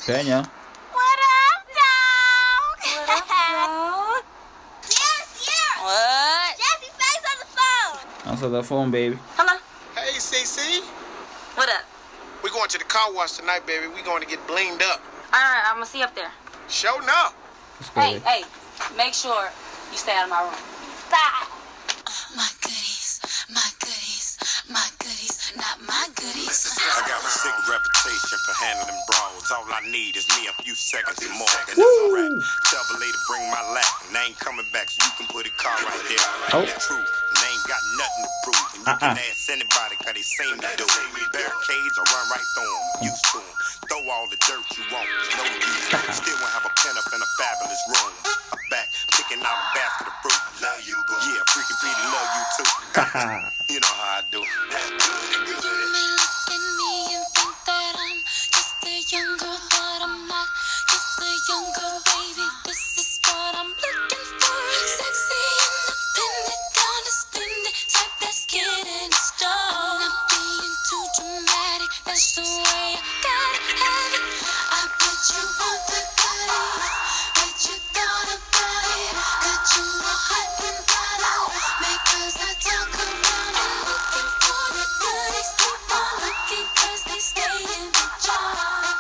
Peña. What up, dog? What up, dog? Yes. What? Jesse Faye's on the phone. Answer the phone, baby. Hello? Hey, CC. What up? We going to the car wash tonight, baby. We going to get blinged up. Alright, I'm gonna see you up there. Show enough. Let's go, baby. Hey, make sure you stay out of my room. Bye. My goodies, my goodies, my goodies, not my goodies. I got a sick reputation for handling brawls. All I need is me a few seconds and more, and that's alright. Tell the lady bring my lap, and I ain't coming back, so you can put a car right there. Right, the truth, and they ain't got nothing to prove. And you can ask anybody, cause they seem to do. Barricades, I run right through them, used to them. Throw all the dirt you want, no use. Still won't have a pen up in a fabulous room. I'm back, picking out a basket of fruit. Love you, boo. Yeah, freaking Petey, love you too. You know how I do. You may look at me and think that I'm just a young girl, but I'm not just a young girl, baby. This is what I'm looking for. Sexy, independent, gonna spend it, type that's getting stoned. Not being too dramatic, that's the way I gotta have it. I bet you want the goodies, bet you thought about it. Got you all hot and bothered, because I talk around and looking for the goodies. Keep on looking, cause they stay in the jar.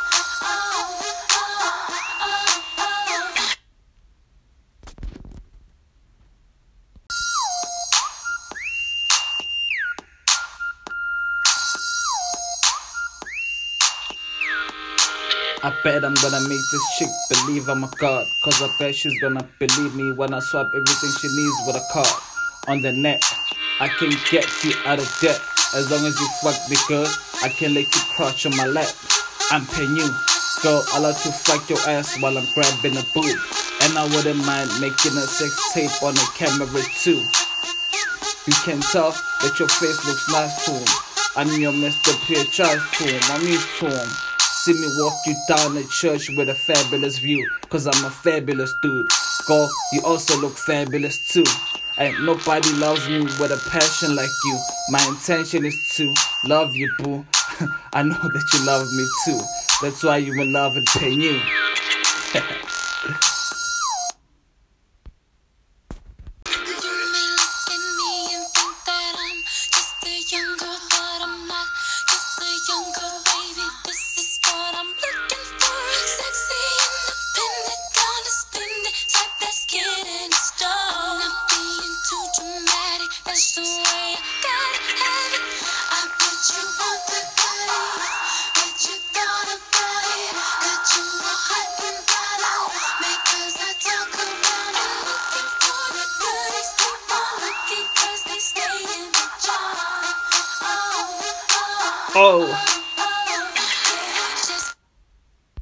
I bet I'm gonna make this chick believe I'm a god. Cause I bet she's gonna believe me when I swap everything she needs with a card. On the net, I can get you out of debt. As long as you fuck me good, I can let you crouch on my lap. I'm paying you, girl, I like to fuck your ass while I'm grabbing a boob. And I wouldn't mind making a sex tape on a camera too. You can tell that your face looks nice to him. I'm your Mr. Pure Charge to him, I'm used to him. See me walk you down the church with a fabulous view, cause I'm a fabulous dude. Girl, you also look fabulous too. Ain't nobody loves me with a passion like you. My intention is to love you, boo. I know that you love me too. That's why you in love and pay you. That's the way I gotta have it. I bet you want the goodies, bet you thought about it. Got you all hot and bothered, because I talk around and looking for the goodies. Keep on looking, cause they stay in the jar. Oh.